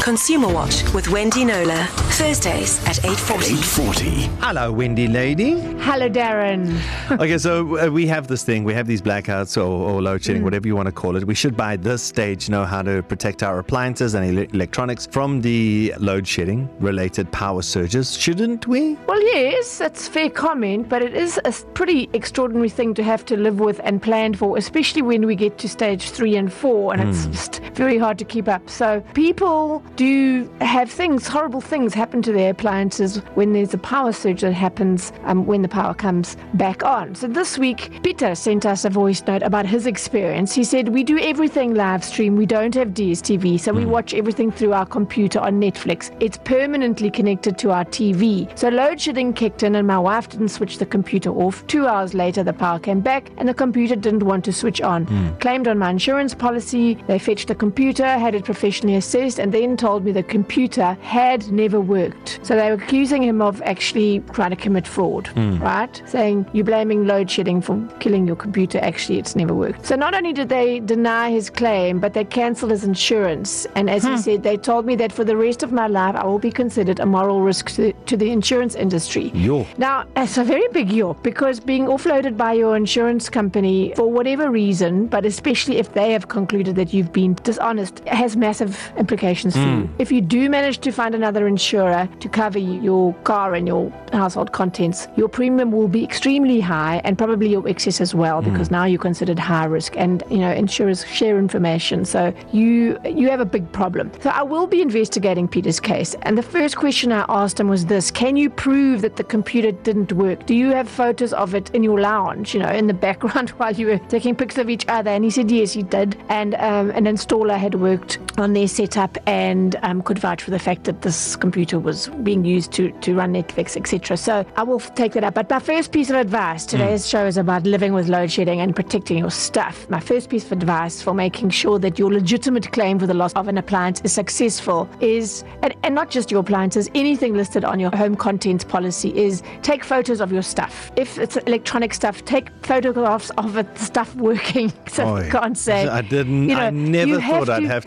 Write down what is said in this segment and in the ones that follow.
Consumer Watch with Wendy Knowler. Thursdays at 8:40. 8:40. Hello, Wendy lady. Hello, Darren. Okay, so we have this thing. We have these blackouts or load shedding, whatever you want to call it. We should, by this stage, know how to protect our appliances and electronics from the load shedding related power surges, shouldn't we? Well, yes, that's a fair comment, but it is a pretty extraordinary thing to have to live with and plan for, especially when we get to stage 3 and 4, and it's just very hard to keep up. So people do have horrible things happen to their appliances when there's a power surge that happens when the power comes back on. So this week, Peter sent us a voice note about his experience. He said, we do everything live stream. We don't have DSTV, so we watch everything through our computer on Netflix. It's permanently connected to our TV. So load shedding kicked in and my wife didn't switch the computer off. 2 hours later, the power came back and the computer didn't want to switch on. Claimed on my insurance policy. They fetched the computer, had it professionally assessed, and then told me the computer had never worked. So they were accusing him of actually trying to commit fraud, right? Saying, you're blaming load shedding for killing your computer. Actually, it's never worked. So not only did they deny his claim, but they cancelled his insurance. And as he said, they told me that for the rest of my life, I will be considered a moral risk to the insurance industry. Yo. Now, it's a very big yo, because being offloaded by your insurance company for whatever reason, but especially if they have concluded that you've been dishonest, has massive implications for you. If you do manage to find another insurer to cover your car and your household contents, your premium will be extremely high and probably your excess as well, because now you're considered high risk, and insurers share information, so you have a big problem. So I will be investigating Peter's case, and the first question I asked him was this: can you prove that the computer didn't work? Do you have photos of it in your lounge, in the background while you were taking pictures of each other? And he said yes, he did, and an installer had worked on their setup and could vouch for the fact that this computer was being used to run Netflix, etc. So I will take that up. But my first piece of advice, today's show is about living with load shedding and protecting your stuff. My first piece of advice for making sure that your legitimate claim for the loss of an appliance is successful is, and not just your appliances, anything listed on your home contents policy, is take photos of your stuff. If it's electronic stuff, take photographs of it, the stuff working. So I can't say. I never thought I'd have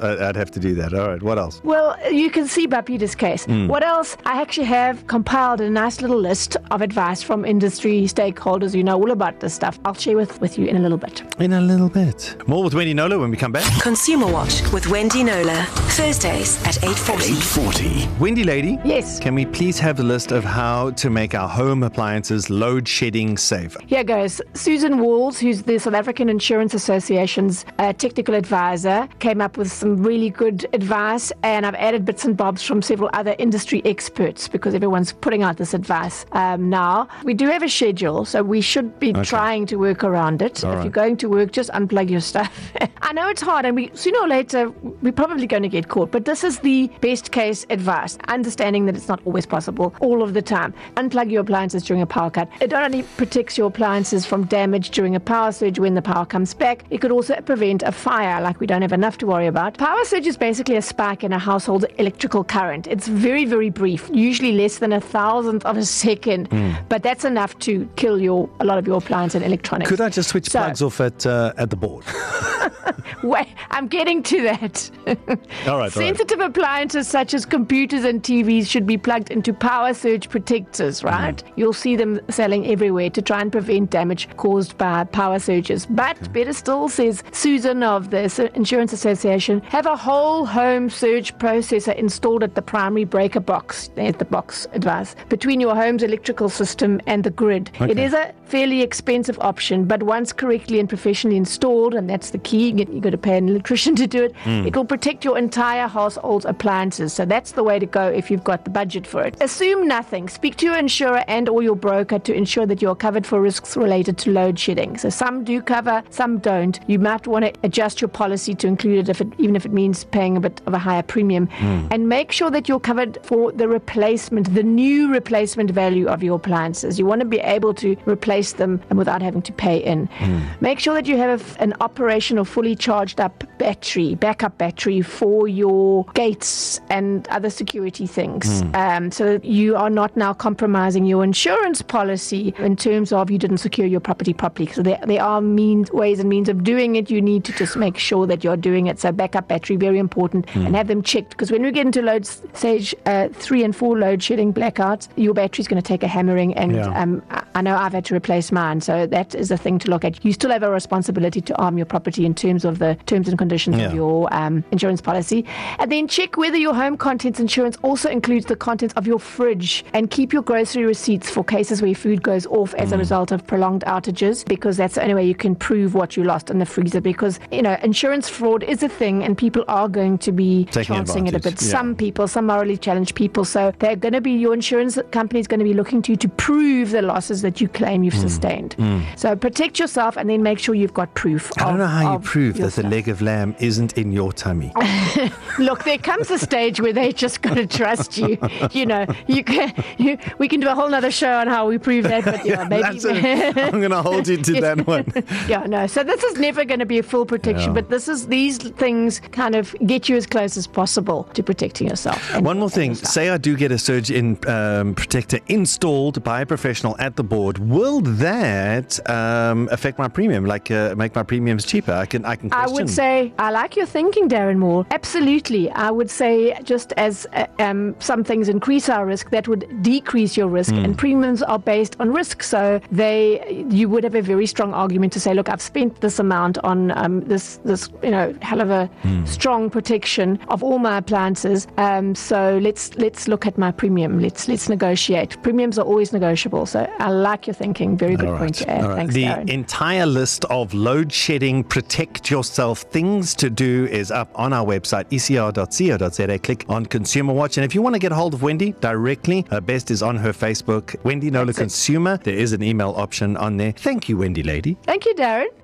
to do that. All right, what else? Well, you can see by Peter's case. What else? I actually have compiled a nice little list of advice from industry stakeholders who know all about this stuff. I'll share with you in a little bit. More with Wendy Knowler when we come back. Consumer Watch with Wendy Knowler. Thursdays at 8:40. 8:40. Wendy lady. Yes. Can we please have the list of how to make our home appliances load shedding safe? Here goes. Susan Walls, who's the South African Insurance Association's technical advisor, came up with some really good advice, and I've added bits and bobs from several other industry experts because everyone's putting out this advice now. We do have a schedule, so we should be trying to work around it. If you're going to work, just unplug your stuff. I know it's hard, and sooner or later, we're probably going to get caught, but this is the best case advice, understanding that it's not always possible all of the time. Unplug your appliances during a power cut. It not only protects your appliances from damage during a power surge when the power comes back, it could also prevent a fire, like we don't have enough to worry about. Power surge is basically a spike in a household's electrical current. It's very, very brief, usually less than 1,000th of a second, but that's enough to kill a lot of your appliance and electronics. Could I just switch plugs off at the board? Wait, I'm getting to that. All right. Sensitive appliances such as computers and TVs should be plugged into power surge protectors, right? You'll see them selling everywhere to try and prevent damage caused by power surges. But better still, says Susan of the Insurance Association, have a whole home surge processor installed at the primary breaker box, there's the box advice, between your home's electrical system and the grid. It is a fairly expensive option, but once correctly and professionally installed, and that's the key, you've got to pay an electrician to do it, it will protect your entire household's appliances. So that's the way to go if you've got the budget for it. Assume nothing. Speak to your insurer and or your broker to ensure that you're covered for risks related to load shedding. So some do cover, some don't. You might want to adjust your policy to include it, even if it means paying a bit of a higher premium. And make sure that you're covered for the new replacement value of your appliances. You want to be able to replace them and without having to pay in. Make sure that you have an operational, fully fully charged up battery, backup battery for your gates and other security things. So that you are not now compromising your insurance policy in terms of you didn't secure your property properly. So there are ways and means of doing it. You need to just make sure that you're doing it. So backup battery, very important, and have them checked, because when we get into stage 3 and 4 load shedding blackouts, your battery's going to take a hammering, and I know I've had to replace mine, so that is a thing to look at. You still have a responsibility to arm your property in terms of the terms and conditions of your insurance policy, and then check whether your home contents insurance also includes the contents of your fridge, and keep your grocery receipts for cases where food goes off as a result of prolonged outages, because that's the only way you can prove what you lost in the freezer, because insurance fraud is a thing and people are going to be chancing it a bit. Some people, some morally challenged people, so they're going to be, your insurance company is going to be looking to you to prove the losses that you claim you've sustained. So protect yourself and then make sure you've got proof. I don't know how you prove that the leg of lamb isn't in your tummy. Look, there comes a stage where they just got to trust you. We can do a whole nother show on how we prove that, but maybe I'm going to hold you to that one. So this is never going to be a full protection, but these things kind of get you as close as possible to protecting yourself. One more thing, say I do get a surge in protector installed by a professional at the board, will that affect my premium, like make my premiums cheaper? I can question. I would say, I like your thinking, Darren Moore. Absolutely. I would say, just as some things increase our risk, that would decrease your risk, and premiums are based on risk, so you would have a very strong argument to say, look, I've spent this amount on this hell of a strong protection of all my appliances, so let's look at my premium, let's negotiate. Premiums are always negotiable, so I like your thinking. Very good point to add. Thanks, the Darren. entire list of load shedding protect yourself things to do is up on our website, ecr.co.za. Click on Consumer Watch, and if you want to get a hold of Wendy directly, her best is on her Facebook, Wendy Knowler Consumer. There is an email option on there. Thank you, Wendy lady. Thank you, Darren.